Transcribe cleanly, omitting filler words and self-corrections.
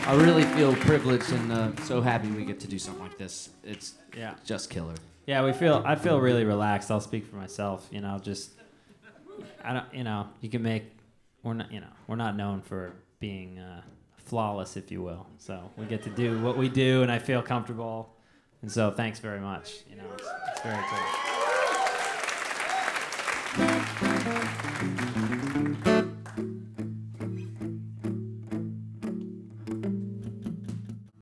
I really feel privileged and so happy we get to do something like this. It's just killer. Yeah, I feel really relaxed. I'll speak for myself. You know, just I don't. You know, you can make. We're not known for being flawless, if you will. So we get to do what we do, and I feel comfortable. And so, thanks very much. You know, it's very cool.